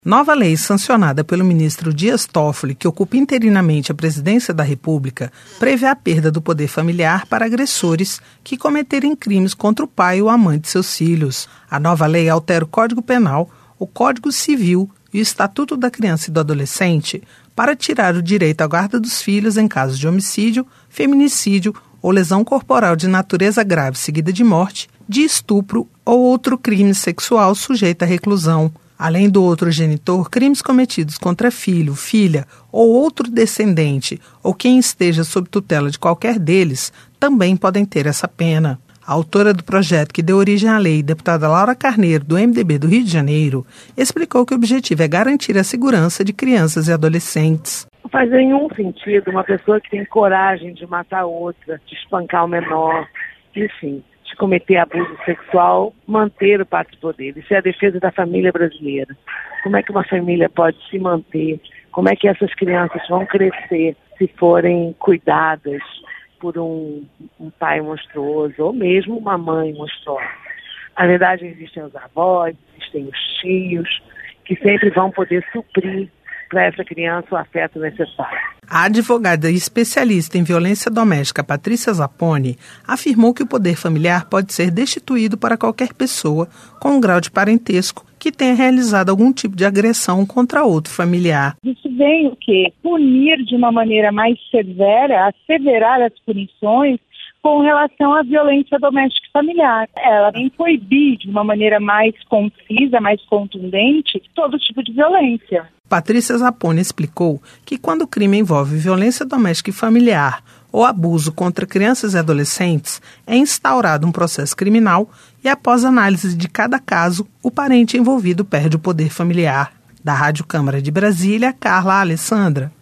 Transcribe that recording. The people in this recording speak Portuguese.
Nova lei sancionada pelo ministro Dias Toffoli, que ocupa interinamente a presidência da República, prevê a perda do poder familiar para agressores que cometerem crimes contra o pai ou a mãe de seus filhos. A nova lei altera o Código Penal, o Código Civil e o Estatuto da Criança e do Adolescente para tirar o direito à guarda dos filhos em casos de homicídio, feminicídio ou lesão corporal de natureza grave seguida de morte, de estupro ou outro crime sexual sujeito à reclusão. Além do outro genitor, crimes cometidos contra filho, filha ou outro descendente ou quem esteja sob tutela de qualquer deles também podem ter essa pena. A autora do projeto que deu origem à lei, deputada Laura Carneiro, do MDB do Rio de Janeiro, explicou que o objetivo é garantir a segurança de crianças e adolescentes. Não faz nenhum sentido uma pessoa que tem coragem de matar outra, de espancar o menor, enfim, de cometer abuso sexual, manter o pátrio poder. Isso é a defesa da família brasileira. Como é que uma família pode se manter? Como é que essas crianças vão crescer se forem cuidadas por um pai monstruoso ou mesmo uma mãe monstruosa? Na verdade, existem os avós, existem os tios, que sempre vão poder suprir para essa criança o afeto necessário. A advogada e especialista em violência doméstica Patrícia Zapponi afirmou que o poder familiar pode ser destituído para qualquer pessoa com um grau de parentesco que tenha realizado algum tipo de agressão contra outro familiar. Isso vem o quê? Punir de uma maneira mais severa, asseverar as punições com relação à violência doméstica e familiar. Ela vem proibir de uma maneira mais concisa, mais contundente, todo tipo de violência. Patrícia Zapponi explicou que quando o crime envolve violência doméstica e familiar ou abuso contra crianças e adolescentes, é instaurado um processo criminal e, após análise de cada caso, o parente envolvido perde o poder familiar. Da Rádio Câmara de Brasília, Carla Alessandra.